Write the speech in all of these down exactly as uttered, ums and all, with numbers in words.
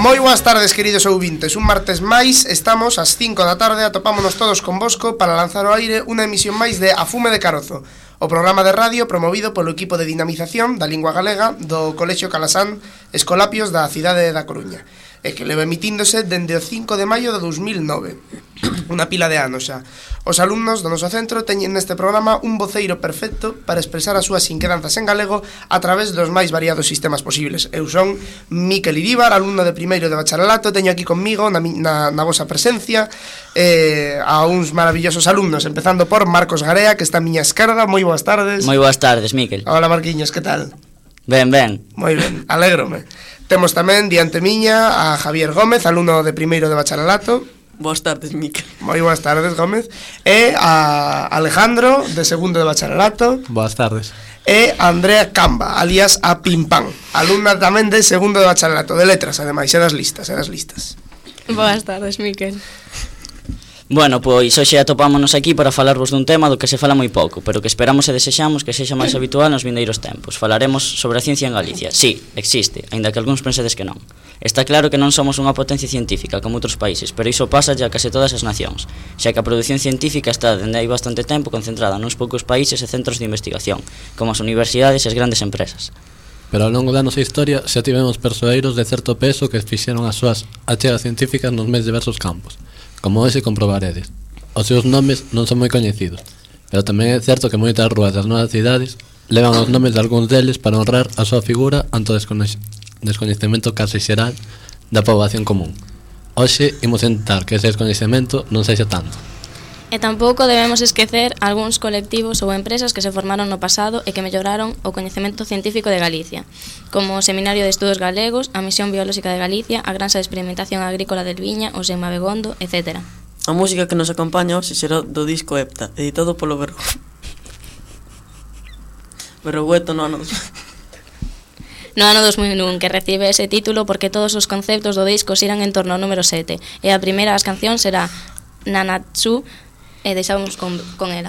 Moi boas tardes, queridos ouvintes. Un martes máis, estamos ás cinco da tarde, atopámonos todos convosco para lanzar ao aire unha emisión máis de A Fume de Carozo, o programa de radio promovido polo equipo de dinamización da lingua galega do Colexio Calasán Escolapios da cidade da Coruña, e que leva emitíndose dende o cinco de maio de dous mil nove. Unha pila de anos xa. Os alumnos do noso centro teñen neste programa un voceiro perfecto para expresar as súas inquedanzas en galego a través dos máis variados sistemas posibles. Eu son Miquel Iríbar, alumno de primeiro de bacharelato. Teño aquí conmigo na, na, na vosa presencia eh, a uns maravillosos alumnos, empezando por Marcos Garea, que está a miña esquerda. Moi boas tardes. Moi boas tardes, Miquel. Hola, Marquiños, que tal? Ben, ben. Moi ben, alégrome. Temos tamén diante miña a Javier Gómez, alumno de primeiro de bacharelato. Boas tardes, Miquel. Moi boas tardes, Gómez. E a Alejandro, de segundo de bacharelato. Boas tardes. E a Andrea Camba, alias a Pimpán, alumna tamén de segundo de bacharelato, de letras, ademais, e das listas, e das listas. Boas tardes, Miquel. Bueno, pois hoxe atopámonos aquí para falarvos dun tema do que se fala moi pouco, pero que esperamos e desexamos que sexa máis habitual nos vindeiros tempos. Falaremos sobre a ciencia en Galicia. Sí, existe, aínda que algúns pensedes que non. Está claro que non somos unha potencia científica como outros países, pero iso pasa ya case todas as nacións, xa que a produción científica está dende hai bastante tempo concentrada nuns poucos países e centros de investigación, como as universidades e as grandes empresas. Pero ao longo da nosa historia xa tivemos persoeiros de certo peso que fixeron as súas achegas científicas nos máis diversos campos, como hoxe comprobaredes. Os seus nomes non son moi coñecidos, pero tamén é certo que moitas rúas das novas cidades levan os nomes de algúns deles para honrar a súa figura ante o descoñe- descoñecemento case xeral da poboación común. Hoxe imos intentar que ese descoñecemento non sexa tanto. E tampouco debemos esquecer algúns colectivos ou empresas que se formaron no pasado e que melloraron o coñecemento científico de Galicia, como o Seminario de Estudos Galegos, a Misión Biolóxica de Galicia, a Granxa de Experimentación Agrícola del Viña, o Sema Begondo, etcétera. A música que nos acompaña hoxe será do disco Hepta, editado polo Vergo... Vergoeto no ano... No ano dos mil un, que recibe ese título porque todos os conceptos do disco xeran en torno ao número sete, e a primeira das cancións será Nanatsu, e deixamos con, con ela.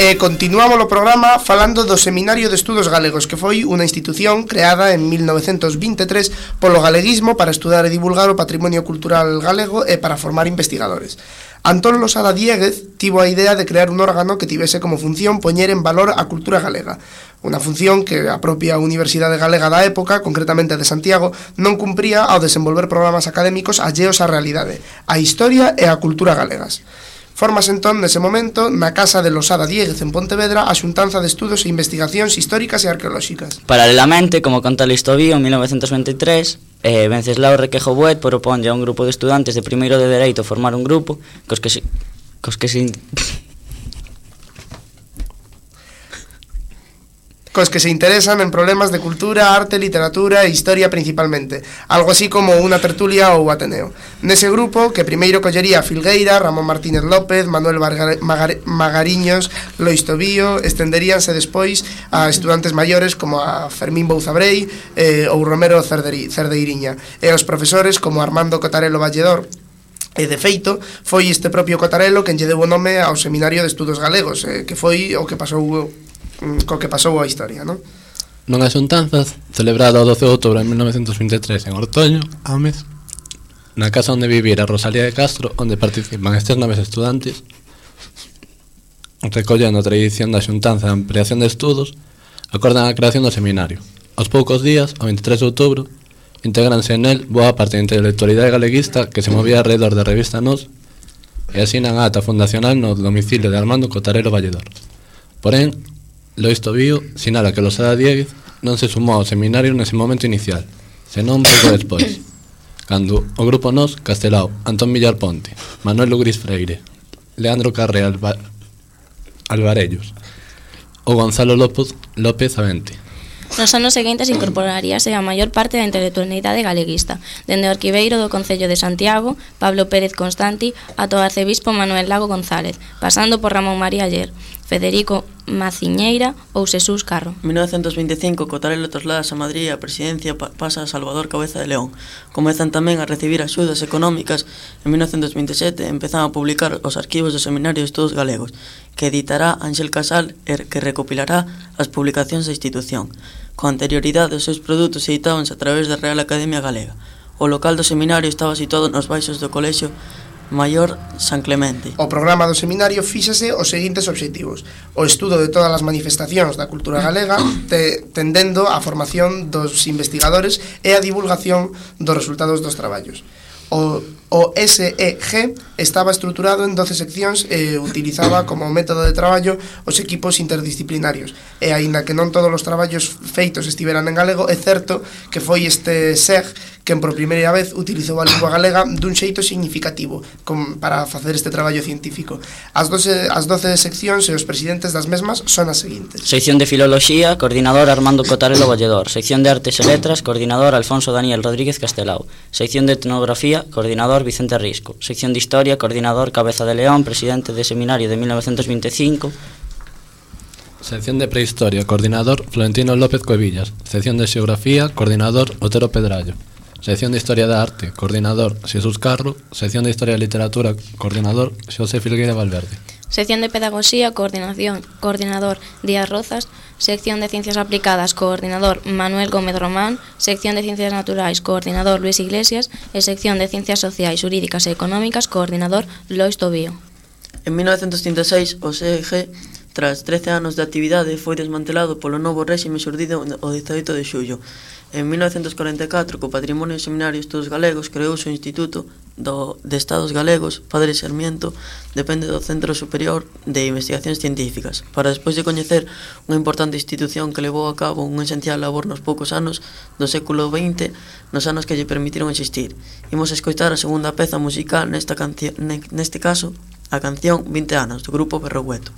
E continuamos o programa falando do Seminario de Estudos Galegos, que foi unha institución creada en mil novecentos vinte e tres polo galeguismo para estudar e divulgar o patrimonio cultural galego e para formar investigadores. Antón Losada Diéguez tivo a idea de crear un órgano que tivese como función poñer en valor a cultura galega, unha función que a propia Universidade Galega da época, concretamente de Santiago, non cumpría ao desenvolver programas académicos alleos á realidade, a historia e a cultura galegas. Formas entón, nese momento, na Casa de Losada Diéguez en Pontevedra, a Xuntanza de Estudos e Investigacións Históricas e Arqueolóxicas. Paralelamente, como conta Listovío, en mil novecentos vinte e tres, eh, Venceslao Requejo Buet proponlle a un grupo de estudantes de primeiro de Dereito formar un grupo cos que se... cos que se... cos que se interesan en problemas de cultura, arte, literatura e historia principalmente, algo así como unha tertulia ou Ateneo. Nese grupo, que primeiro collería a Filgueira, Ramón Martínez López, Manuel Varga, Magar, Magariños, Lois Tobío, estenderíanse despois a estudantes maiores como a Fermín Bouzabrei eh, ou Romero Cerderi, Cerdeiriña, e os profesores como Armando Cotarelo Valledor. E, de feito, foi este propio Cotarelo quen lle deu o nome ao Seminario de Estudos Galegos, eh, que foi o que pasou co que pasou a historia, non? Nunha xuntanza celebrada o doce de outubro de mil novecentos vinte e tres en Ortoño, Ames, na casa onde vivira Rosalía de Castro, onde participan estes noves estudantes, recollendo a tradición da xuntanza de ampliación de estudos, acordan a creación do seminario. Aos poucos días, o veintitrés de outubro, integranse nel boa parte da intelectualidade galeguista que se movía alrededor da revista Nos e asinan a ata fundacional no domicilio de Armando Cotarelo Valledor. Porén, Lois Tobío sinala que Losada Diéguez non se sumou ao seminario nese momento inicial, senón pouco despois, cando o grupo Nos, Castelao, Antón Villar Ponte, Manuel Lugris Freire, Leandro Carre Alba, Alvarellos ou Gonzalo López, López Avente. Nos anos seguintes incorporaríase a maior parte da intelectualidade galeguista, dende o arquiveiro do Concello de Santiago, Pablo Pérez Constanti, ata o arcebispo Manuel Lago González, pasando por Ramón María Aller, Federico Maciñeira ou Xesús Carro. En mil novecentos vinte e cinco, Cotarelo trasladas a Madrid e a presidencia pasa a Salvador Cabeza de León. Comezan tamén a recibir axudas económicas. En mil novecentos vinte e sete empezan a publicar os arquivos do Seminario de Estudos Galegos, que editará Ángel Casal e que recopilará as publicacións da institución. Con anterioridade, os seus produtos editábanse a través da Real Academia Galega. O local do seminario estaba situado nos baixos do Colexio Maior San Clemente. O programa do seminario fíxase os seguintes obxectivos: o estudo de todas as manifestacións da cultura galega, te, tendendo á formación dos investigadores e a divulgación dos resultados dos traballos. O, o S E G estaba estruturado en doce seccións e utilizaba como método de traballo os equipos interdisciplinarios. E aínda que non todos os traballos feitos estiveran en galego, é certo que foi este S E G quen por primeira vez utilizou a lingua galega dun xeito significativo con, para facer este traballo científico. As doce, as doce seccións e os presidentes das mesmas son as seguintes: Sección de Filoloxía, coordinador Armando Cotarelo Valledor. Sección de Artes e Letras, coordinador Alfonso Daniel Rodríguez Castelao. Sección de Etnografía, coordinador Vicente Risco. Sección de Historia, coordinador Cabeza de León, presidente de seminario de mil novecentos vinte e cinco. Sección de Prehistoria, coordinador Florentino López Cuevillas. Sección de Xeografía, coordinador Otero Pedrallo. Sección de Historia da Arte, coordinador Xesús Carro. Sección de Historia e Literatura, coordinador Xosé Filgueira Valverde. Sección de Pedagogía, coordinación, coordinador Díaz Rozas. Sección de Ciencias Aplicadas, coordinador Manuel Gómez Román. Sección de Ciencias Naturais, coordinador Luis Iglesias. E Sección de Ciencias Sociais, Xurídicas e Económicas, coordinador Lois Tobío. En mil novecentos trinta e seis, o S E G, tras trece anos de actividade, foi desmantelado polo novo réxime xurdido o dezaoito de xullo. En mil novecentos corenta e catro, co Patrimonio Seminario de Estudos Galegos, creouse o Instituto do, de Estados Galegos, Padre Sarmiento, depende do Centro Superior de Investigacións Científicas, para despois de coñecer unha importante institución que levou a cabo un esencial labor nos poucos anos do século veinte, nos anos que lle permitiron existir. Imos a escoitar a segunda peza musical nesta canción, neste caso, a canción vinte anos, do grupo Berrogueto.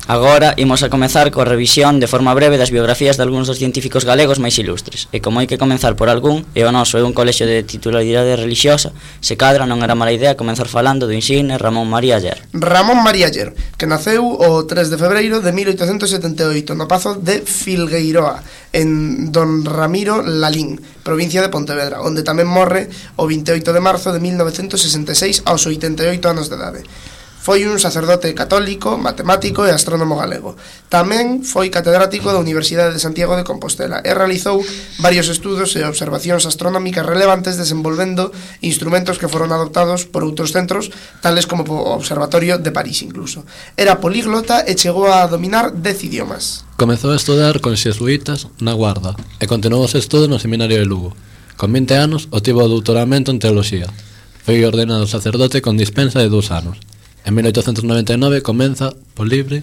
Agora imos a comezar coa revisión de forma breve das biografías de algúns dos científicos galegos máis ilustres. E como hai que comenzar por algún, e o noso é un colexio de titularidade religiosa, se cadra non era mala idea comenzar falando do insigne Ramón María Aller. Ramón María Aller, que naceu o tres de febreiro de mil oitocentos setenta e oito no Pazo de Filgueiroa, en Don Ramiro Lalín, provincia de Pontevedra, onde tamén morre o vinte e oito de marzo de mil novecentos sesenta e seis aos oitenta e oito anos de idade. Foi un sacerdote católico, matemático e astrónomo galego. Tamén foi catedrático da Universidade de Santiago de Compostela e realizou varios estudos e observacións astronómicas relevantes desenvolvendo instrumentos que foron adoptados por outros centros, tales como o Observatorio de París incluso. Era políglota e chegou a dominar dez idiomas. Comezou a estudar con xesuítas na Guarda e continuou os estudos no Seminario de Lugo. Con vinte anos obtivo o doutoramento en Teoloxía. Foi ordenado sacerdote con dispensa de dous anos. En mil oitocentos noventa e nove comeza, por libre,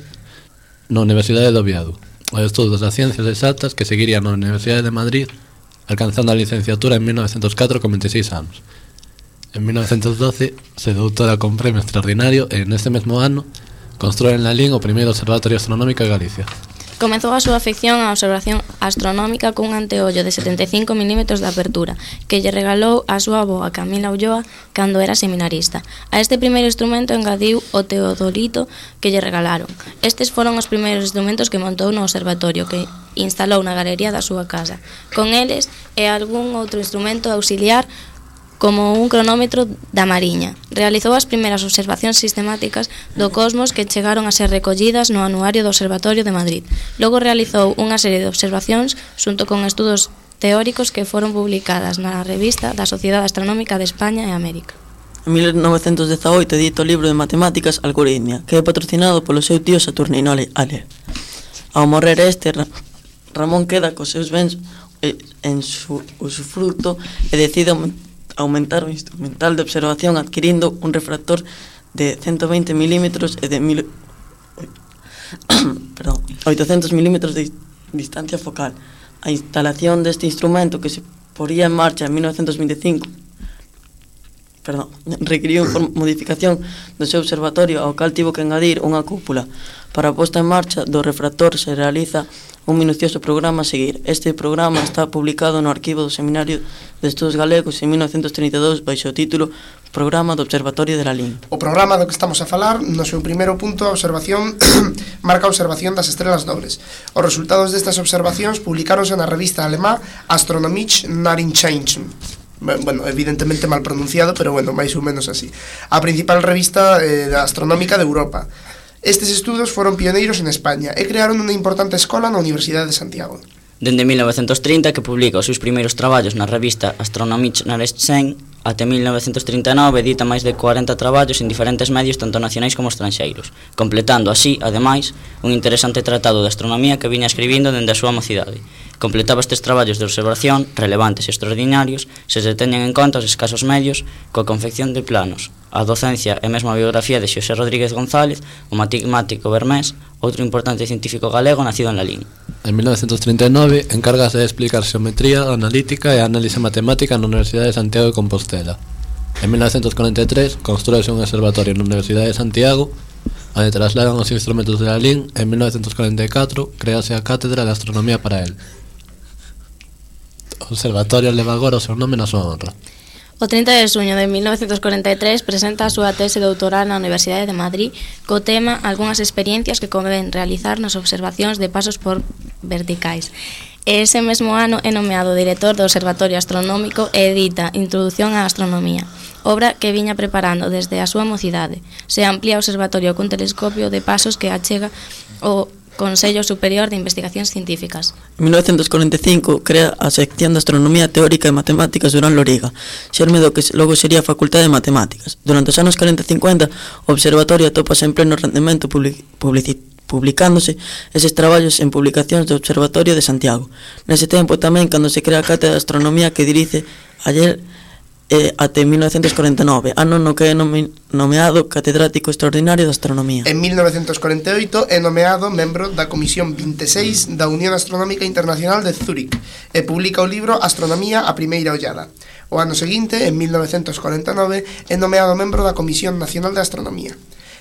na Universidade de Oviedo, os estudos das ciencias exactas que seguiría na Universidade de Madrid, alcanzando a licenciatura en mil novecentos catro con veintiséis anos. En mil novecentos doce se doutora con premio extraordinario e neste mesmo ano construe en Lalín o primeiro observatorio astronómico de Galicia. Comezou a súa afección á observación astronómica cun anteollo de setenta e cinco milímetros de apertura que lle regalou a súa avoa Camila Ulloa cando era seminarista. A este primeiro instrumento engadiu o teodolito que lle regalaron. Estes foron os primeiros instrumentos que montou no observatorio que instalou na galería da súa casa. Con eles e algún outro instrumento auxiliar como un cronómetro da Mariña. Realizou as primeiras observacións sistemáticas do cosmos que chegaron a ser recollidas no Anuario do Observatorio de Madrid. Logo realizou unha serie de observacións xunto con estudos teóricos que foron publicadas na revista da Sociedade Astronómica de España e América. En mil novecentos dezaoito edita o libro de matemáticas Algoritmia, que é patrocinado polo seu tío Saturnino Aller. Ao morrer este, Ramón queda cos seus bens en su usufruto e decide aumentar o instrumental de observación adquirindo un refractor de ciento veinte milímetros e de mil... Perdón, oitocentos milímetros de distancia focal. A instalación deste instrumento que se poría en marcha en mil novecentos veinticinco perdón, requiriu modificación do seu observatorio ao cal tivo que engadir unha cúpula. Para a posta en marcha do refractor se realiza un minucioso programa a seguir. Este programa está publicado no arquivo do Seminario de Estudos Galegos en mil novecentos trinta e dous baixo o título Programa do Observatorio de Lalín. O programa do que estamos a falar, no seu primeiro punto, a observación marca a observación das estrelas dobles. Os resultados destas observacións publicáronse na revista alemá Astronomische Nachrichten. Bueno, evidentemente mal pronunciado, pero bueno, máis ou menos así. A principal revista eh, astronómica de Europa. Estes estudos foron pioneiros en España e crearon unha importante escola na Universidade de Santiago. Dende mil novecentos trinta que publica os seus primeiros traballos na revista Astronomische Nachrichten, até mil novecentos trinta e nove edita máis de cuarenta traballos en diferentes medios tanto nacionais como estranxeiros, completando así, ademais, un interesante tratado de astronomía que viña escribindo dende a súa mocidade. Completaba estes traballos de observación, relevantes e extraordinarios, se se teñen en conta os escasos medios, coa confección de planos, a docencia e mesmo a biografía de Xosé Rodríguez González, o matemático bermés, outro importante científico galego nacido en Lalín. En mil novecentos trinta e nove encárgase de explicar xeometría, analítica e análise matemática na Universidade de Santiago de Compostela. En mil novecentos cuarenta e tres construíse un observatorio na Universidade de Santiago, onde trasladan os instrumentos de Lalín. En mil novecentos cuarenta e catro crease a Cátedra de Astronomía para el. O observatorio leva agora o seu nome na súa honra. O trinta de xuño de mil novecentos cuarenta e tres presenta a súa tese doutoral na Universidade de Madrid co tema Algúnas experiencias que convén realizar nas observacións de pasos por verticais. E ese mesmo ano é nomeado director do Observatorio Astronómico e edita Introducción á Astronomía, obra que viña preparando desde a súa mocidade. Se amplía o observatorio cun telescopio de pasos que achega o Consello Superior de Investigacións Científicas. En mil novecentos cuarenta e cinco crea a sección de Astronomía Teórica e Matemáticas Durán Loriga, xerme do que logo sería a Facultade de Matemáticas. Durante os anos corenta e cincuenta, o observatorio atópase en pleno rendemento publicitario, publicándose eses traballos en publicacións do Observatorio de Santiago. Nese tempo tamén, cando se crea a Cátedra de Astronomía que dirige Aller eh, até mil novecentos cuarenta e nove, ano no que é nomeado catedrático extraordinario de Astronomía. En mil novecentos cuarenta e oito é nomeado membro da Comisión vinte e seis da Unión Astronómica Internacional de Zúrich e publica o libro Astronomía a primeira ollada. O ano seguinte, en mil novecentos cuarenta e nove, é nomeado membro da Comisión Nacional de Astronomía.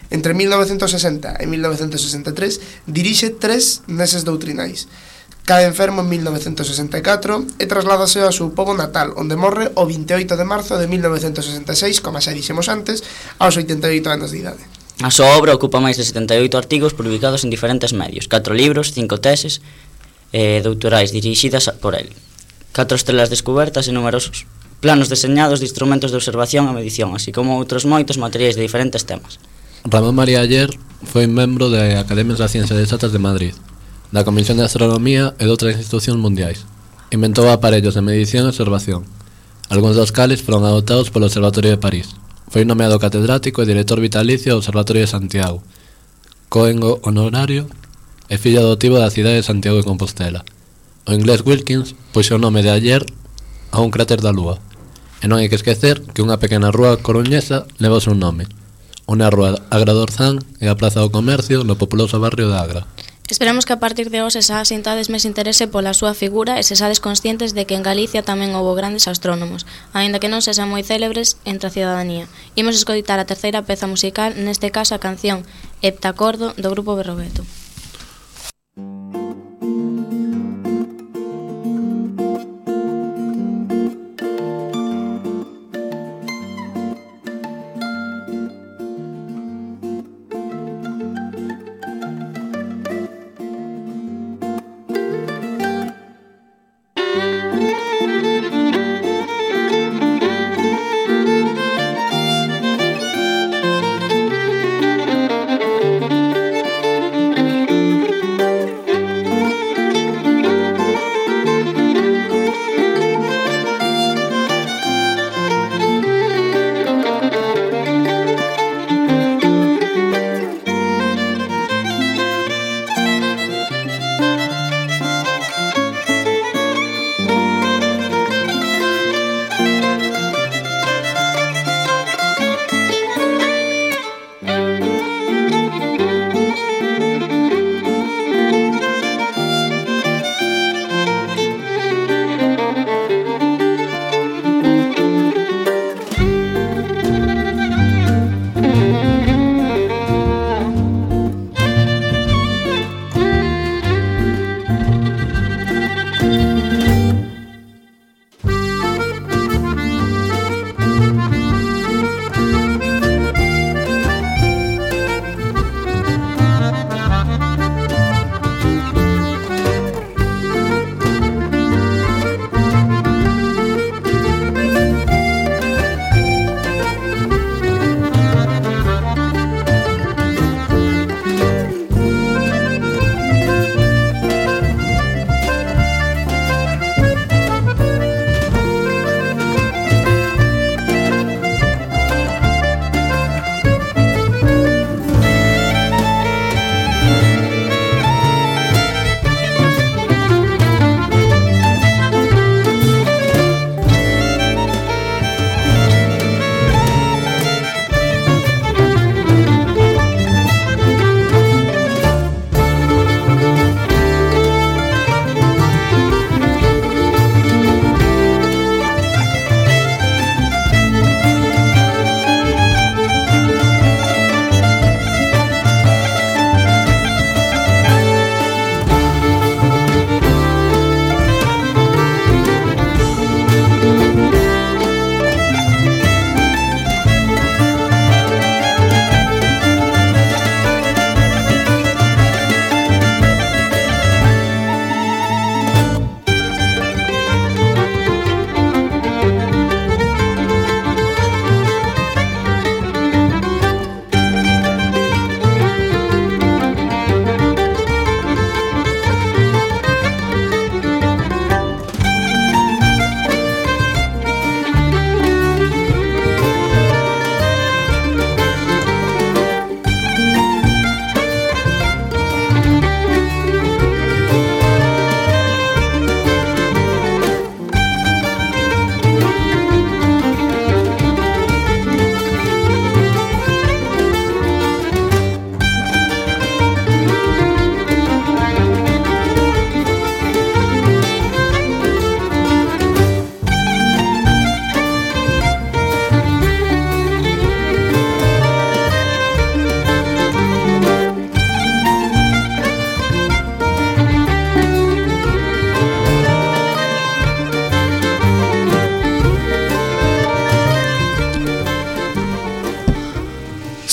Entre mil novecentos sesenta e mil novecentos sesenta e tres dirixe tres neses doutrinais. Cae enfermo en mil novecentos sesenta e catro e trasládase ao seu pobo natal, onde morre o vinte e oito de marzo de mil novecentos sesenta e seis, como xa dixemos antes, aos oitenta e oito anos de idade. A súa obra ocupa máis de setenta e oito artigos publicados en diferentes medios, catro libros, cinco teses eh, doutorais dirixidas por el, catro estelas descubertas e numerosos planos deseñados de instrumentos de observación e medición, así como outros moitos materiais de diferentes temas. Ramón María Aller foi membro da Academia das Ciencias Exatas de Madrid, da Comisión de Astronomía e de outras institucións mundiais. Inventou aparellos de medición e observación, algúns dos cales foron adoptados polo Observatorio de París. Foi nomeado catedrático e director vitalicio do Observatorio de Santiago, coengo honorario e fillo adotivo da cidade de Santiago de Compostela. O inglés Wilkins puxo o nome de Aller a un cráter da Lúa, e non hai que esquecer que unha pequena rúa coruñesa leva o seu nome, unha rúa Agra d'Orzán e a Praza do Comercio no populoso barrio de Agra. Esperamos que a partir de hoxe xa sintades máis interese pola súa figura e sexades conscientes de que en Galicia tamén houbo grandes astrónomos, aínda que non sexan moi célebres entre a cidadanía. Imos escoitar a terceira peza musical, neste caso a canción Heptacordo do grupo Berrogueto.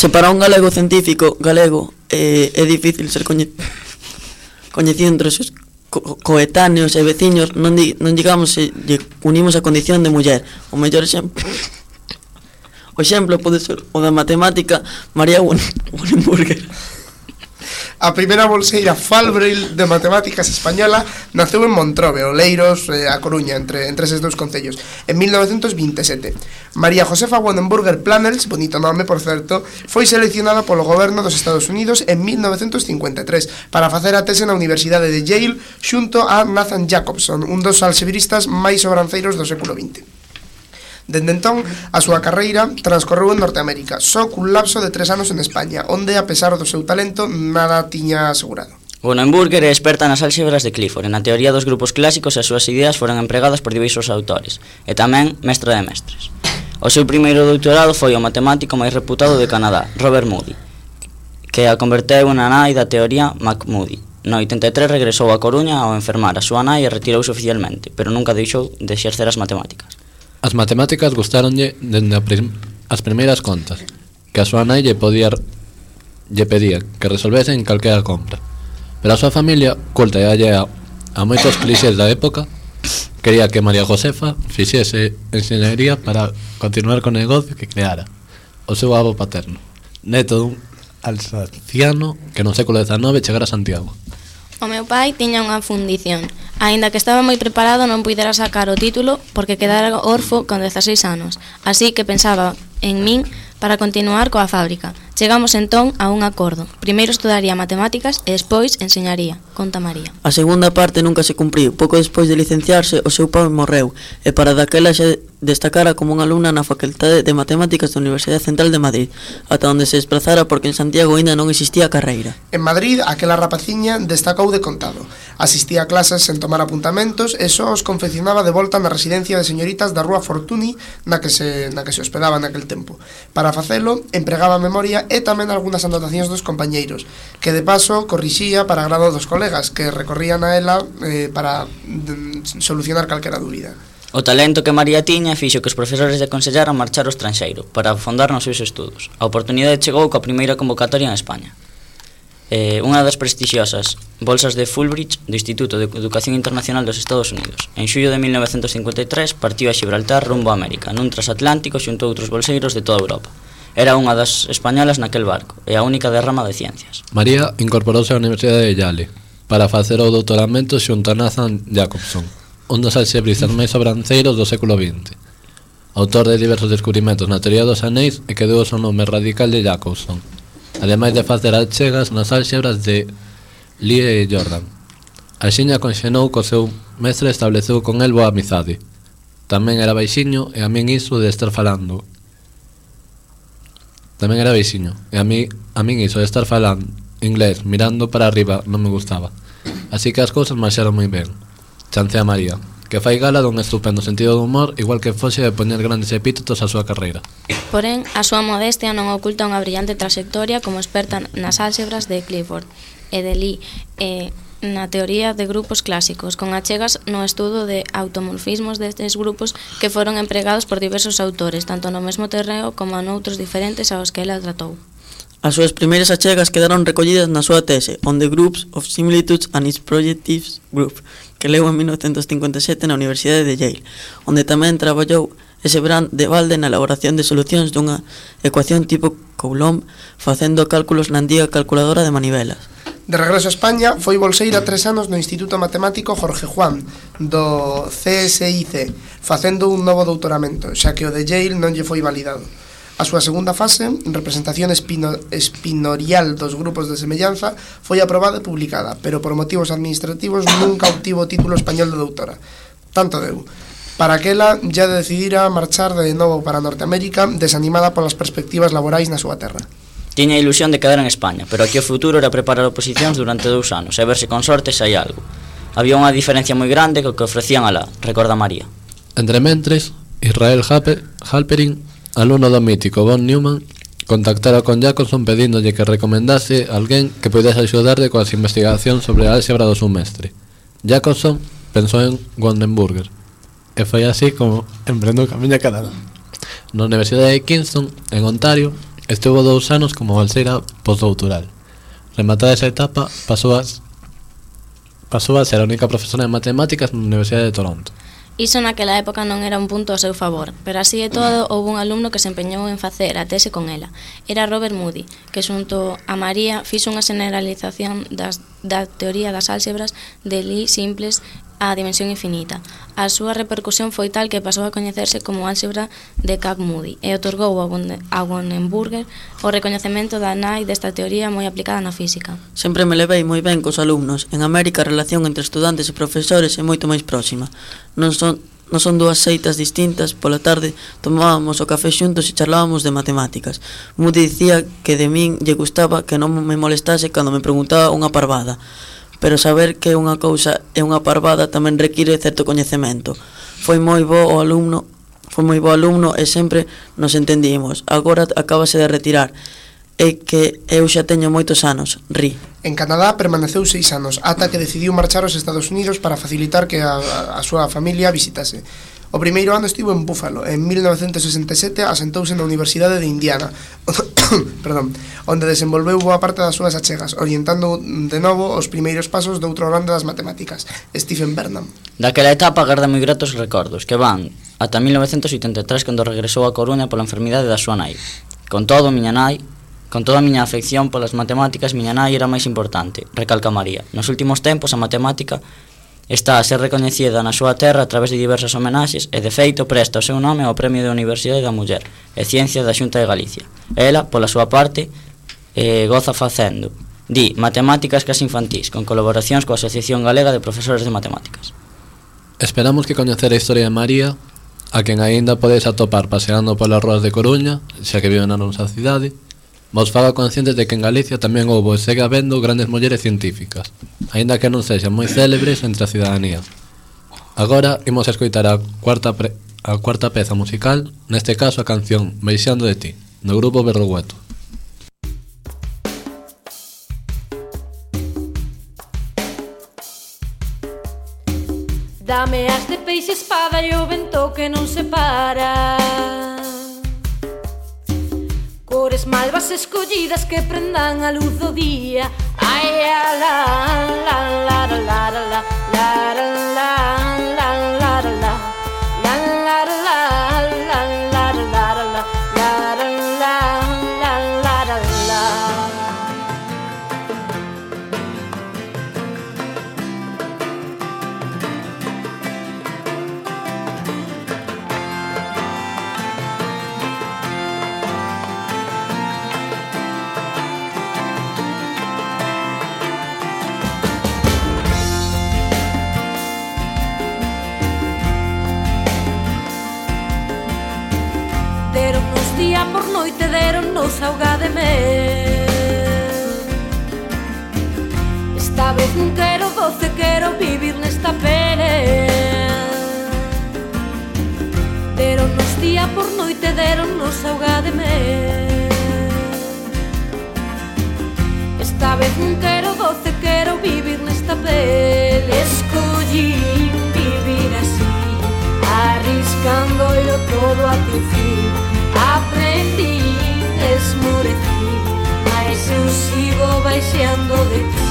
Se para un galego científico galego eh, é difícil ser coñe... coñecido entre os seus co coetáneos e veciños, non, di, non digamos se lle unimos a condición de muller. O mellor exemplo o exemplo pode ser o da matemática María Wonenburger. A primeira bolseira Falbril de Matemáticas española naceu en Montrobe, Oleiros, eh, a Coruña, entre, entre eses dous concellos, en mil novecentos vinte e sete. María Josefa Wonenburger Planels, bonito nome, por certo, foi seleccionada polo goberno dos Estados Unidos en mil novecentos cincuenta e tres para facer a tese na Universidade de Yale xunto a Nathan Jacobson, un dos alxebristas máis sobranceiros do século vinte. Dende entón, a súa carreira transcorreu en Norteamérica, só cun lapso de tres anos en España, onde, a pesar do seu talento, nada tiña asegurado. Wonenburger é experta nas álxebras de Clifford, e na teoría dos grupos clásicos as súas ideas foron empregadas por diversos autores, e tamén mestra de mestres. O seu primeiro doutorado foi o matemático máis reputado de Canadá, Robert Moody, que a converteu na nai da teoría McMoody. No oitenta e tres regresou a Coruña ao enfermar a súa nai e retirouse oficialmente, pero nunca deixou de exercer as matemáticas. As matemáticas gustáronlle dende prim as primeiras contas, que a súa nai lle podía lle pedía que resolvese en calquera compra. Pero a súa familia, culta e allea a moitos clixés da época, quería que María Josefa fixese enxeñería para continuar co negocio que creara o seu avó paterno, neto dun alsaciano que no século dezanove chegara a Santiago. O meu pai tiña unha fundición. Aínda que estaba moi preparado, non puidera sacar o título porque quedara orfo con dezaseis anos. Así que pensaba en min para continuar coa fábrica. Chegamos entón a un acordo. Primeiro estudaría matemáticas e despois enseñaría, conta María. A segunda parte nunca se cumpriu. Pouco despois de licenciarse, o seu pai morreu, e para daquela xa destacara como unha alumna na Facultade de Matemáticas da Universidade Central de Madrid, ata onde se desplazara porque en Santiago aínda non existía a carreira. En Madrid, aquela rapaciña destacou de contado. Asistía a clases sen tomar apuntamentos e só os confeccionaba de volta na residencia de señoritas da Rúa Fortuny na que se, na que se hospedaba naquel tempo. Para facelo, empregaba a memoria e tamén algunhas anotacións dos compañeiros, que de paso corrixía para agrado dos colegas, que recorrían a ela eh, para de, solucionar calquera dúbida. O talento que María tiña fixo que os profesores lle aconsellaran marchar ao estranxeiro para afondar nos seus estudos. A oportunidade chegou coa primeira convocatoria en España. Eh, unha das prestixiosas bolsas de Fulbright do Instituto de Educación Internacional dos Estados Unidos. En xullo de mil novecentos cincuenta e tres partiu a Gibraltar rumbo a América, nun transatlántico xunto a outros bolseiros de toda Europa. Era unha das españolas naquel barco e a única derrama de ciencias. María incorporouse á Universidade de Yale para facer o doutoramento xunto a Nathan Jacobson, un dos alxebristas máis sobranceiros do século vinte, autor de diversos descubrimentos na teoría dos anéis e que deu o seu nome radical de Jacobson, ademais de facer achegas nas álxebras de Lie e Jordan. Axiña conxenou co seu mestre e estableceu con el boa amizade. Tamén era baixiño e a min iso de estar falando Tamén era veciño, e a mí, a min iso de estar falando inglés, mirando para arriba, non me gustaba. Así que as cousas marxaron moi ben. Chancea María, que fai gala dun estupendo sentido do humor, igual que fose de poñer grandes epítetos á súa carreira. Porén, a súa modestia non oculta unha brillante trayectoria como experta nas álxebras de Clifford e de Lie e na teoría de grupos clásicos, con achegas no estudo de automorfismos destes grupos que foron empregados por diversos autores, tanto no mesmo terreo como noutros diferentes aos que ela tratou. As súas primeiras achegas quedaron recollidas na súa tese On the Groups of Similitudes and its Projectives Group, que leu en mil novecentos cincuenta e sete na Universidade de Yale, onde tamén traballou ese brand de balde na elaboración de solucións dunha ecuación tipo Coulomb, facendo cálculos na antiga calculadora de manivelas. De regreso a España, foi bolseira tres anos no Instituto Matemático Jorge Juan, do C S I C, facendo un novo doutoramento, xa que o de Yale non lle foi validado. A súa segunda fase, representación espino, espinorial dos grupos de semellanza, foi aprobada e publicada, pero por motivos administrativos nunca obtivo o título español de doutora. Tanto deu. Para aquela, ya decidira marchar de novo para Norteamérica, desanimada polas perspectivas laborais na súa terra. Tiña a ilusión de quedar en España, pero aquí o futuro era preparar oposicións durante dous anos e ver se con sorte sai algo. Había unha diferencia moi grande co que ofrecían alá, recorda María. Entre mentres, Israel Halperin, alumno do mítico von Neumann, contactara con Jacobson pedíndolle que recomendase a alguén que pudese axudarle coas investigacións sobre a álxebra do seu mestre. Jacobson pensou en Wonenburger, e foi así como emprendeu o camiño a Canadá. Na Universidade de Kingston, en Ontario, Estuvo dous anos como balseira postdoutoral. Rematada esa etapa, pasou a, pasou a ser a única profesora de matemáticas na Universidade de Toronto. Iso naquela época non era un punto ao seu favor, pero así e todo houve un alumno que se empeñou en facer a tese con ela. Era Robert Moody, que xunto a María fixo unha generalización das, da teoría das álxebras de Lie simples á dimensión infinita. A súa repercusión foi tal que pasou a coñecerse como álxebra de Kac-Moody e otorgou a Wonenberger o recoñecemento da nai desta teoría moi aplicada na física. Sempre me levei moi ben cos alumnos. En América a relación entre estudantes e profesores é moito máis próxima. Non son Non son dúas seitas distintas. Pola tarde tomábamos o café xuntos e charlábamos de matemáticas. Moody dicía que de min lle gustaba que non me molestase cando me preguntaba unha parvada, pero saber que unha cousa é unha parvada tamén require certo coñecemento. Foi moi bo o alumno, foi moi bo alumno e sempre nos entendimos. Agora acábase de retirar. É que eu xa teño moitos anos, ri. En Canadá permaneceu seis anos, ata que decidiu marchar aos Estados Unidos para facilitar que a, a súa familia visitase. O primeiro ano estivo en Buffalo. En mil novecentos sesenta e sete asentouse na Universidade de Indiana, perdón, onde desenvolveu boa parte das súas achegas, orientando de novo os primeiros pasos de outro grande das matemáticas, Stephen Bernam. Daquela etapa garda moi gratos recordos, que van ata mil novecentos oitenta e tres, cando regresou a Coruña pola enfermidade da súa nai. Con todo, miña nai Con toda a miña afección polas matemáticas, miña nai era máis importante, recalca María. Nos últimos tempos, a matemática está a ser recoñecida na súa terra a través de diversas homenaxes e, de feito, presta o seu nome ao Premio da Universidade da Muller e Ciencia da Xunta de Galicia. Ela, pola súa parte, eh, goza facendo, di, matemáticas case infantís, con colaboracións coa Asociación Galega de Profesores de Matemáticas. Esperamos que coñecer a historia de María, a quen aínda podes atopar paseando polas ruas de Coruña, xa que vive na nosa cidade, vos faga conscientes de que en Galicia tamén houve e segue habendo grandes mulleres científicas, aínda que non sexan moi célebres entre a cidadanía. Agora imos a escoitar a cuarta, pre, a cuarta peza musical, neste caso a canción Baixando de ti, do grupo Berrogueto. Dame as de peixe, espada e o vento que non se para. Cores malvas escollidas que prendan a luz do día. Ai, a la, la, la, la, la, la, la, la, la, la, la, la, la, la, día por noite deronnos auga de mel. Esta vez non quero goce, quero vivir nesta pele. Deronnos día por noite deronnos auga de mel. Esta vez non quero goce, quero vivir nesta pele. Escollín vivir así, arriscándolo todo a tu fin. Aprendí, esmorecí, mas eu sigo baixando de ti.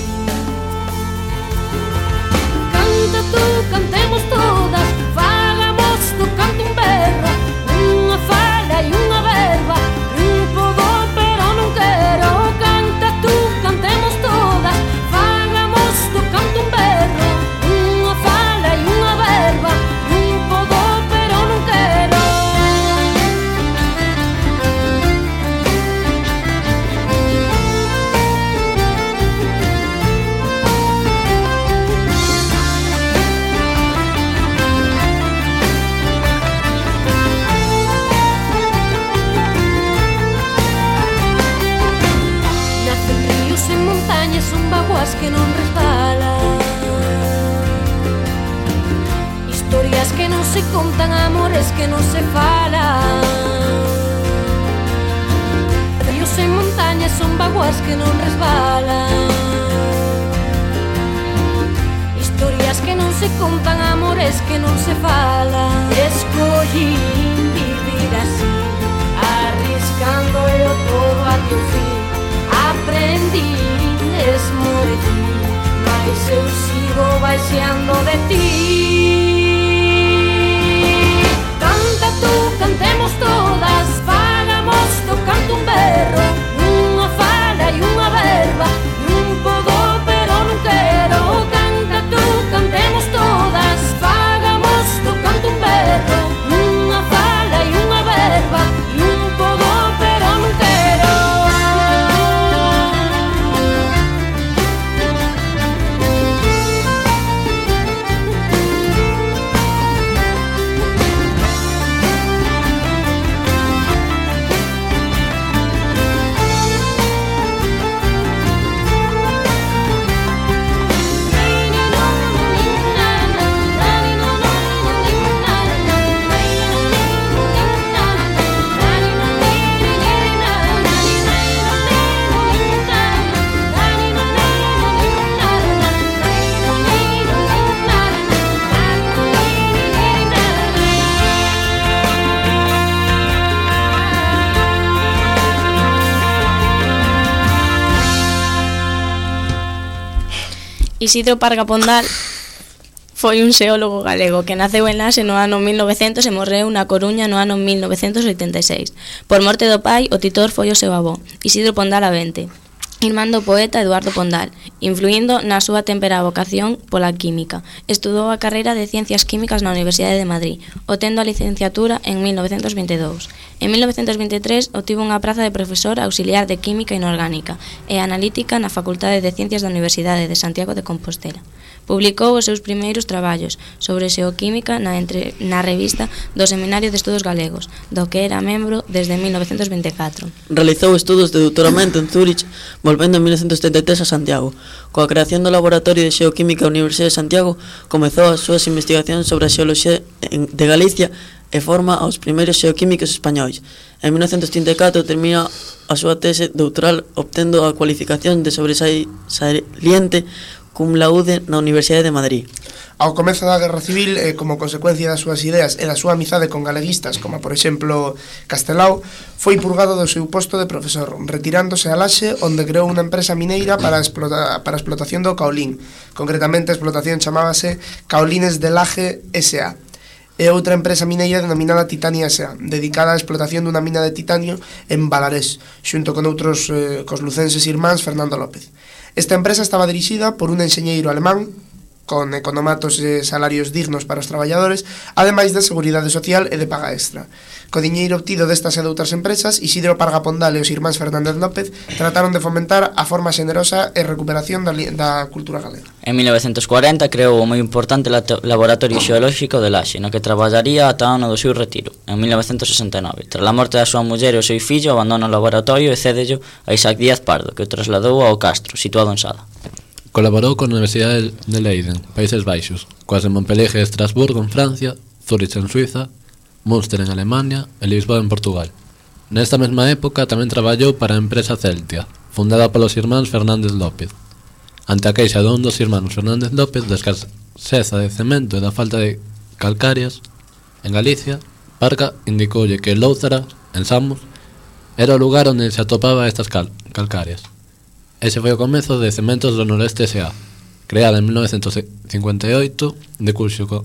Canta tú, cantemos todas, fagamos do canto un berro, unha fala e unha verba, un podo pero non quero. Canta tú, cantemos todas, fagamos do canto un berro, unha fala e unha verba, un podo pero non quero. Son vaguas que non resbalan, historias que non se contan, amores que non se falan. Ríos en montañas son vaguas que non resbalan, historias que non se contan, amores que non se falan. Escollín vivir así, arriscando o baixando de ti. Canta tú, cantemos todas, fagamos tocando un berro, unha fala e unha verba, un podo pero non quero. Canta tú, cantemos todas, fagamos tocando un berro, unha fala e unha verba, un podo pero non quero. Isidro Parga Pondal foi un xeólogo galego que naceu en Laxe no ano mil novecentos e morreu na Coruña no ano mil novecentos oitenta e seis. Por morte do pai, o titor foi o seu avó, Isidro Pondal Avente, irmán do poeta Eduardo Pondal, influindo na súa tempera vocación pola química. Estudou a carreira de Ciencias Químicas na Universidade de Madrid, obtendo a licenciatura en mil novecentos veintidous. En mil novecentos veintitrés obtivo unha praza de profesor auxiliar de Química Inorgánica e Analítica na Facultade de Ciencias da Universidade de Santiago de Compostela. Publicou os seus primeiros traballos sobre xeoquímica na, entre, na revista do Seminario de Estudos Galegos, do que era membro desde mil novecentos vinte e catro. Realizou estudos de doutoramento en Zúrich, volvendo en mil novecentos setenta e tres a Santiago. Coa creación do Laboratorio de Xeoquímica da Universidade de Santiago, comezou as súas investigacións sobre a xeoloxía de Galicia e forma aos primeiros xeoquímicos españois. En mil novecentos trinta e catro termina a súa tese doutoral obtendo a cualificación de sobresaliente cum laude na Universidade de Madrid. Ao comezo da Guerra Civil, eh, como consecuencia das súas ideas e da súa amizade con galeguistas, como por exemplo Castelao, foi purgado do seu posto de profesor, retirándose a Laxe, onde creou unha empresa mineira para a, explota, para a explotación do caolín. Concretamente, a explotación chamábase Caolines de Laje S A E outra empresa mineira denominada Titania S A, dedicada á explotación dunha mina de titanio en Balarés, xunto con outros eh, cos lucenses irmáns Fernando López. Esta empresa estaba dirixida por un enxeñeiro alemán con economatos e salarios dignos para os traballadores, ademais de seguridade social e de paga extra. Co diñeiro obtido destas e doutras empresas, Isidro Parga Pondal e os irmáns Fernández López trataron de fomentar a forma xenerosa e recuperación da, da cultura galega. En mil novecentos cuarenta creou o moi importante Laboratorio Xeolóxico de Laxe, no que traballaría ata o ano do seu retiro, en mil novecentos sesenta e nove. Tras a morte da súa muller e o seu fillo, abandona o laboratorio e cédello a Isaac Díaz Pardo, que o trasladou ao Castro, situado en Sada. Colaborou con a Universidade de Leiden, Países Baixos, coas de Montpellier e Estrasburgo en Francia, Zúrich en Suiza, Münster en Alemania e Lisboa en Portugal. Nesta mesma época tamén traballou para a empresa Celtia, fundada polos irmáns Fernández López. Ante a queixa dun dos irmáns Fernández López da escaseza de cemento e da falta de calcarias en Galicia, Parga indicoulle que Lóuzara, en Samos, era o lugar onde se atopaba estas cal calcarias. Ese foi o comezo de Cementos do Noreste S A, creada en mil novecentos cincuenta e oito, de cuxo co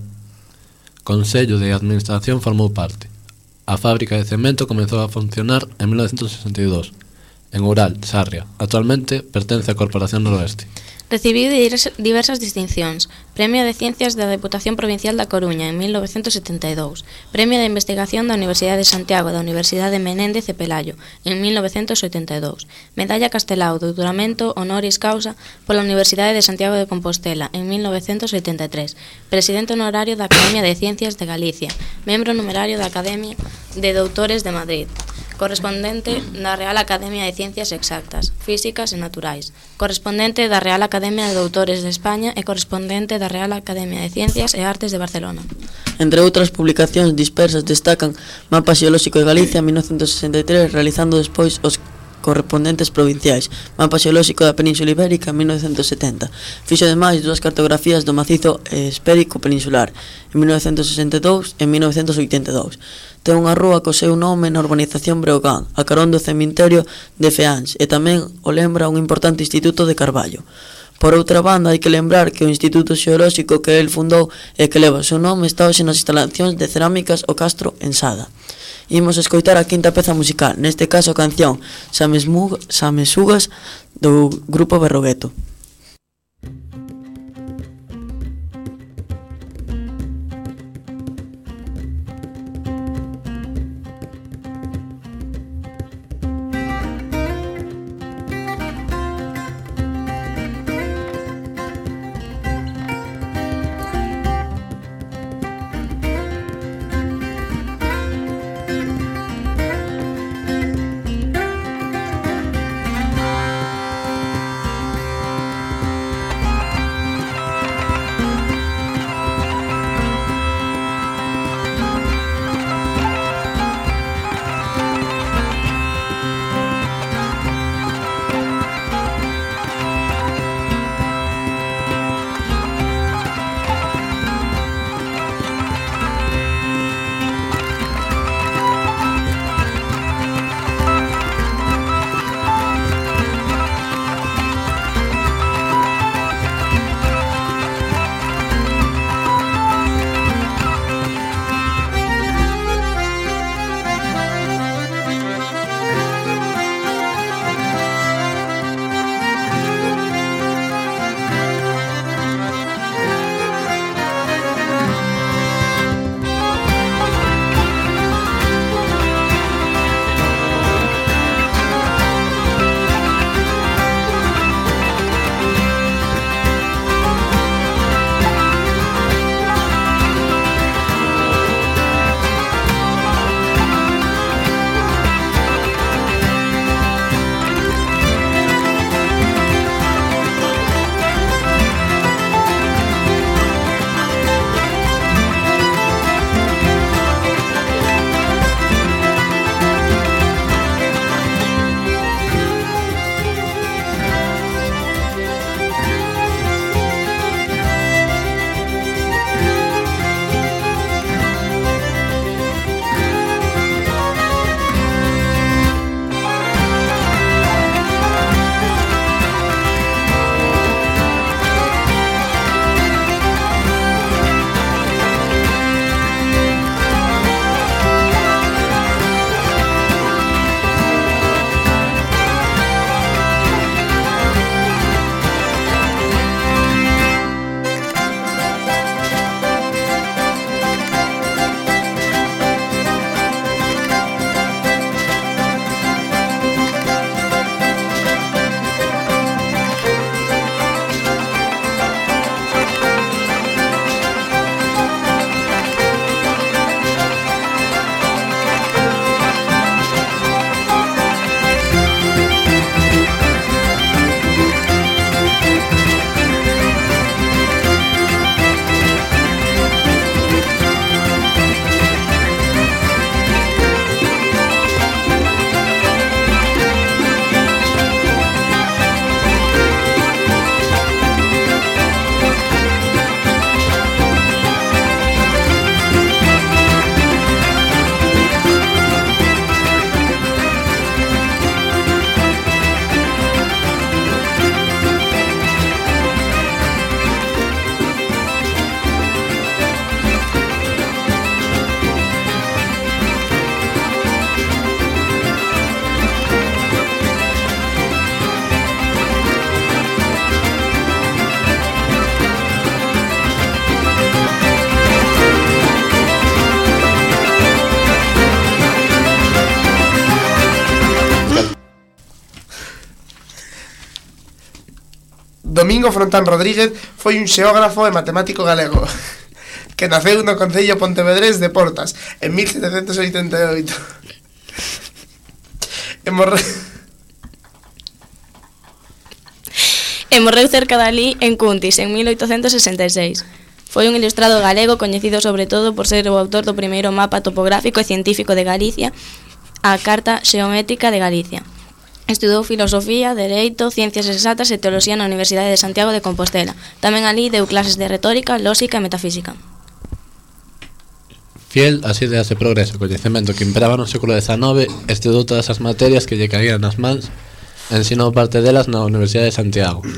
Consello de Administración formou parte. A fábrica de cemento comezou a funcionar en mil novecentos sesenta e dous, en Ural, Sarria. Actualmente pertence á Corporación Noroeste. Recibiu diversas distincións. Premio de Ciencias da Deputación Provincial da Coruña en mil novecentos setenta e dous, Premio de Investigación da Universidade de Santiago da Universidade Menéndez e Pelayo en mil novecentos oitenta e dous, Medalla Castelao, doutoramento honoris causa pola Universidade de Santiago de Compostela en mil novecentos oitenta e tres, Presidente honorario da Academia de Ciencias de Galicia, membro numerario da Academia de Doutores de Madrid, correspondente da Real Academia de Ciencias Exactas, Físicas e Naturais, correspondente da Real Academia de Doutores de España e correspondente da Real Academia de Ciencias e Artes de Barcelona. Entre outras publicacións dispersas destacan Mapa Xeolóxico de Galicia en mil novecentos sesenta e tres, realizando despois os correspondentes provinciais, Mapa Xeolóxico da Península Ibérica en mil novecentos setenta. Fixo ademais dúas cartografías do macizo esférico peninsular en mil novecentos sesenta e dous e en mil novecentos oitenta e dous. Ten unha rúa co seu nome na urbanización Breogán, a carón do cemiterio de Feáns, e tamén o lembra un importante instituto de Carballo. Por outra banda, hai que lembrar que o Instituto Xeolóxico que el fundou e que leva o seu nome está hoxe nas instalacións de cerámicas o Castro en Sada. Imos escoitar a quinta peza musical, neste caso a canción Samesugas do grupo Berrogueto. Domingo Frontán Rodríguez foi un xeógrafo e matemático galego que naceu no concello pontevedrés de Portas en mil setecentos oitenta e oito e morreu e morreu cerca dali en Cuntis en mil oitocentos sesenta e seis. Foi un ilustrado galego coñecido sobre todo por ser o autor do primeiro mapa topográfico e científico de Galicia, a Carta Xeométrica de Galicia. Estudou filosofía, dereito, ciencias exactas e teoloxía na Universidade de Santiago de Compostela. Tamén alí deu clases de retórica, lóxica e metafísica. Fiel ás ideas de progreso e coñecemento que imperaba no século dezanove, estudou todas as materias que lle caían nas mans e ensinou parte delas na Universidade de Santiago.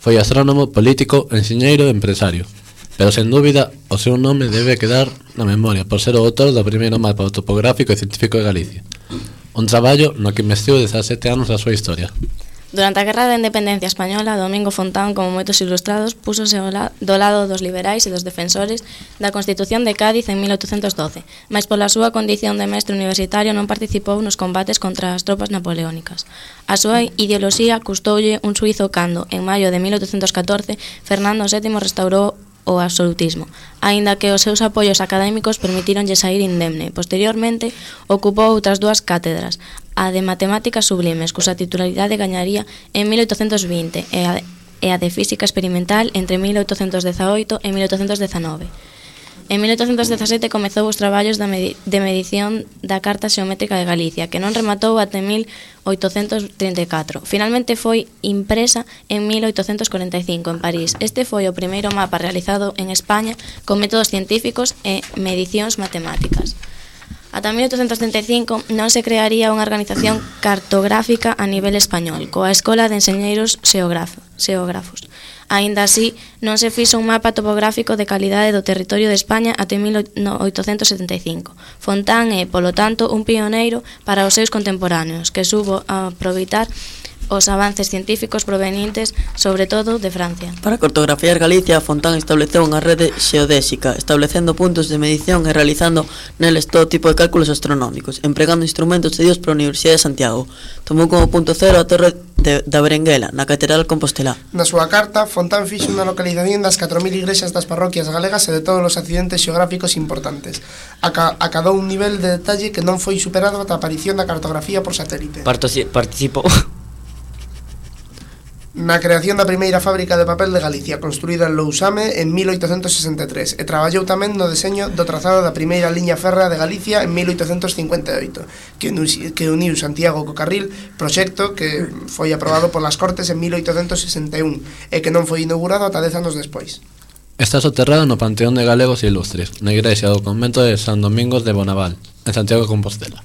Foi astrónomo, político, enxeñeiro e empresario. Pero, sen dúbida, o seu nome debe quedar na memoria por ser o autor do primeiro mapa topográfico e científico de Galicia. Un traballo no que investiu dezasete anos da súa historia. Durante a Guerra da Independencia Española, Domingo Fontán, como moitos ilustrados, púsose do lado dos liberais e dos defensores da Constitución de Cádiz en mil oitocentos doce, mas pola súa condición de mestre universitario non participou nos combates contra as tropas napoleónicas. A súa ideoloxía custoulle un suizo cando, en maio de mil oitocentos catorce, Fernando sétimo restaurou o absolutismo, aínda que os seus apoios académicos permitíronlle sair indemne. Posteriormente, ocupou outras dúas cátedras, a de Matemáticas Sublimes, cusa titularidade gañaría en mil oitocentos vinte, e a, e a de Física Experimental entre mil oitocentos dezaoito e mil oitocentos dezanove. En mil oitocentos dezasete comezou os traballos de medición da Carta Xeométrica de Galicia, que non rematou até mil oitocentos trinta e catro. Finalmente foi impresa en mil oitocentos corenta e cinco en París. Este foi o primeiro mapa realizado en España con métodos científicos e medicións matemáticas. Ata mil oitocentos trinta e cinco non se crearía unha organización cartográfica a nivel español, coa Escola de Enxeñeiros Xeógrafos. Aínda así, non se fixo un mapa topográfico de calidade do territorio de España até mil oitocentos setenta e cinco. Fontán é, polo tanto, un pioneiro para os seus contemporáneos, que subo a aproveitar os avances científicos provenientes, sobre todo, de Francia. Para cartografiar Galicia, Fontán estableceu unha rede xeodésica, establecendo puntos de medición e realizando neles todo tipo de cálculos astronómicos, empregando instrumentos cedidos pola Universidade de Santiago. Tomou como punto cero a Torre de, da Berenguela, na Catedral Compostelá. Na súa carta, Fontán fixo unha localización das catro mil igrexas das parroquias galegas e de todos os accidentes xeográficos importantes. Aca, acadou un nivel de detalle que non foi superado ata a aparición da cartografía por satélite. Partici Participou na creación da primeira fábrica de papel de Galicia, construída en Lousame en mil oitocentos sesenta e tres, e traballou tamén no deseño do trazado da primeira liña férrea de Galicia en mil oitocentos cincuenta e oito, que uniu Santiago co Carril, proxecto que foi aprobado polas Cortes en mil oitocentos sesenta e un e que non foi inaugurado ata dez anos despois. Está soterrado no Panteón de Galegos e Ilustres, na igrexa do convento de San Domingos de Bonaval, en Santiago de Compostela.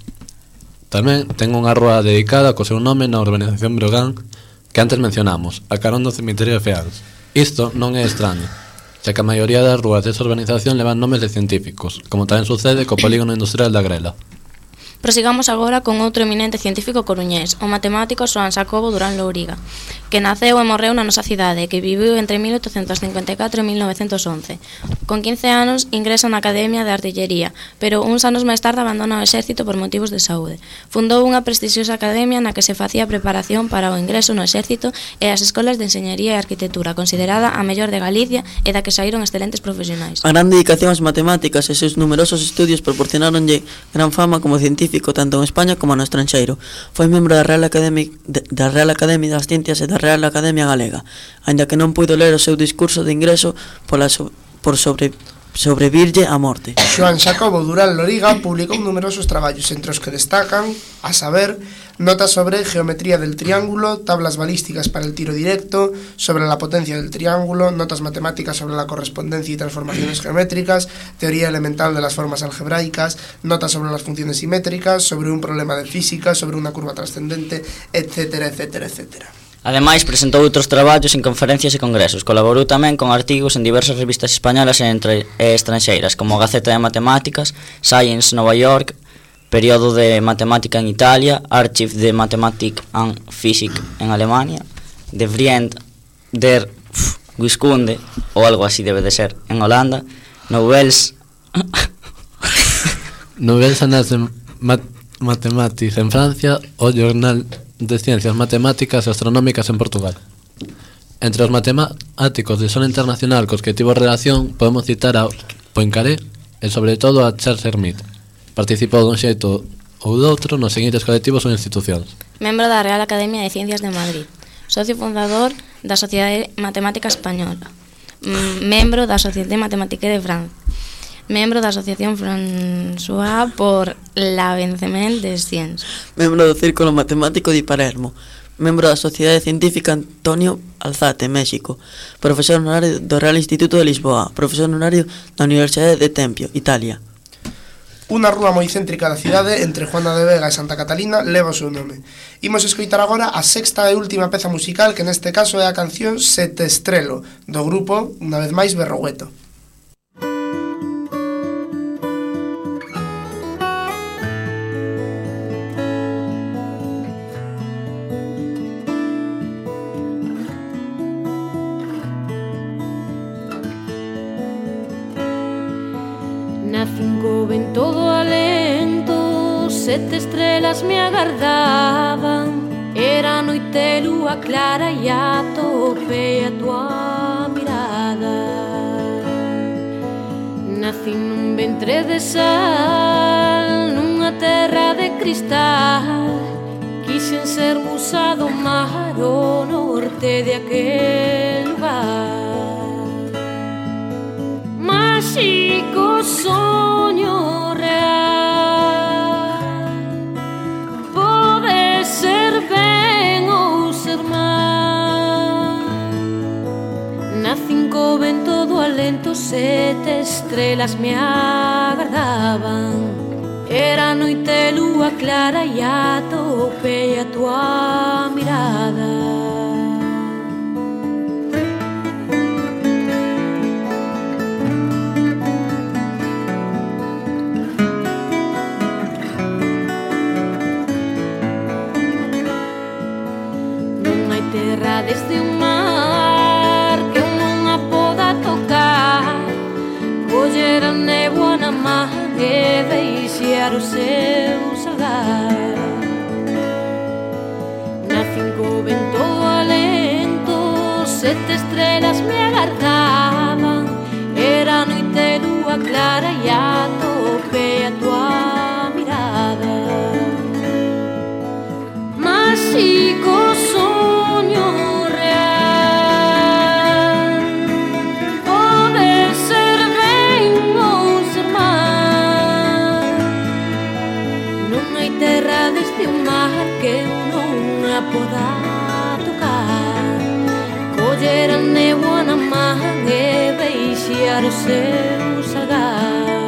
Tamén ten unha rúa dedicada co seu nome na urbanización Breogán, que antes mencionamos, a carón do cemiterio de Feáns. Isto non é extraño, xa que a maioría das rúas desa urbanización levan nomes de científicos, como tamén sucede co polígono industrial da Grela. Prosigamos agora con outro eminente científico coruñés, o matemático Xoán Xacobo Durán Louriga, que naceu e morreu na nosa cidade, que viviu entre mil oitocentos cincuenta e catro e mil novecentos once. Con quince anos ingresa na Academia de Artillería, pero uns anos máis tarde abandona o exército por motivos de saúde. Fundou unha prestixiosa academia na que se facía preparación para o ingreso no exército e as escolas de enxeñería e arquitectura, considerada a mellor de Galicia e da que saíron excelentes profesionais. A gran dedicación ás matemáticas e seus numerosos estudios proporcionaronlle gran fama como científico tanto en España como no estranxeiro. Foi membro da Real Academia, da Real Academia das Ciencias e da Real Academia Galega, aínda que non puido ler o seu discurso de ingreso pola so, por sobre sobrevirlle a morte. Xoán Xacobo Durán Louriga publicou numerosos traballos, entre os que destacan, a saber, notas sobre geometría del triángulo, tablas balísticas para el tiro directo, sobre la potencia del triángulo, notas matemáticas sobre la correspondencia y transformaciones geométricas, teoría elemental de las formas algebraicas, notas sobre las funciones simétricas, sobre un problema de física, sobre una curva trascendente, etcétera, etcétera, etcétera. Ademais, presentou outros traballos en conferencias e congresos. Colaborou tamén con artigos en diversas revistas españolas e estranxeiras, como Gaceta de Matemáticas, Science Nova York, Periodo de Matemática en Italia, Archive de Mathematik and Physik en Alemania, De Vriend der Wiskunde, ou algo así debe de ser, en Holanda, Novels Novels Annales de Mat Mathematics en Francia, o Jornal de Ciencias Matemáticas e Astronómicas en Portugal. Entre os matemáticos de zona internacional cos que tivo relación podemos citar a Poincaré e sobre todo a Charles Hermite. Participou dun xeito ou doutro nos seguintes colectivos ou institucións. Membro da Real Academia de Ciencias de Madrid, socio fundador da Sociedade Matemática Española, membro da Sociedade Mathématique de Francia, membro da Asociación François por l'Avancement des Sciences, membro do Círculo Matemático de Palermo, membro da Sociedade Científica Antonio Alzate, México, profesor honorario do Real Instituto de Lisboa, profesor honorario da Universidade de Tempio, Italia. Unha rúa moi céntrica da cidade entre Juana de Vega e Santa Catalina leva o seu nome. Imos escoitar agora a sexta e última peza musical, que neste caso é a canción Sete Estrelo, do grupo, unha vez máis, Berrogueto. Nacín joven todo alento, sete estrelas me agardaban. Era noite lúa clara e atopei a tua mirada. Nacín nun ventre de sal, nunha terra de cristal. Quixen ser musa do mar, o norte de aquel lugar. Máxico soño real, pode ser ben ou ser mal. Nacín co vento do alento, sete estrelas me agardaban. Era noite lúa clara e atopei a tua mirada. Desde un mar que unha poda tocar, coller a néboa na man e deixar o seu salgar. Nacín co vento alento, sete estrelas me agardaban. Era noite lúa clara e atopei a tua mirada. Máxico soño que non a poda tocar, coller a néboa na man e deixar o seu salgar.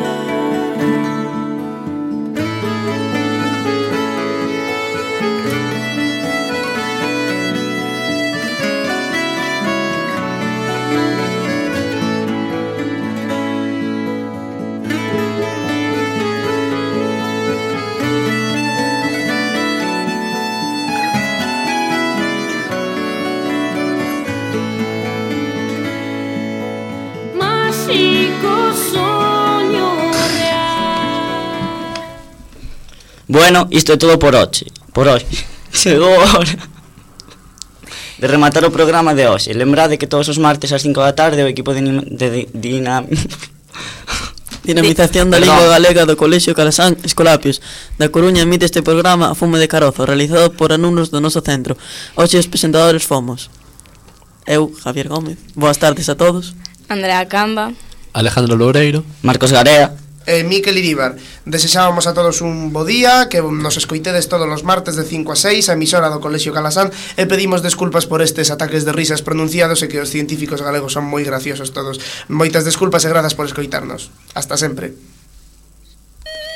Bueno, isto é todo por hoxe. Por hoxe. Chegou a hora de rematar o programa de hoxe. Lembrade que todos os martes ás cinco da tarde o equipo de, de, de dinam... Dinamización da Lingua Galega do Colexio Calasán Escolapios da Coruña emite este programa A Fume de Carozo, realizado por alumnos do noso centro. Hoxe os presentadores fomos eu, Javier Gómez. Boas tardes a todos. Andrea Camba, Alejandro Loureiro, Marcos Garea e Miquel Iríbar. Desexábamos a todos un bo día, que nos escoitedes todos os martes de cinco a seis a emisora do Colexio Calasán, e pedimos desculpas por estes ataques de risas pronunciados, e que os científicos galegos son moi graciosos todos. Moitas desculpas e grazas por escoitarnos. Hasta sempre.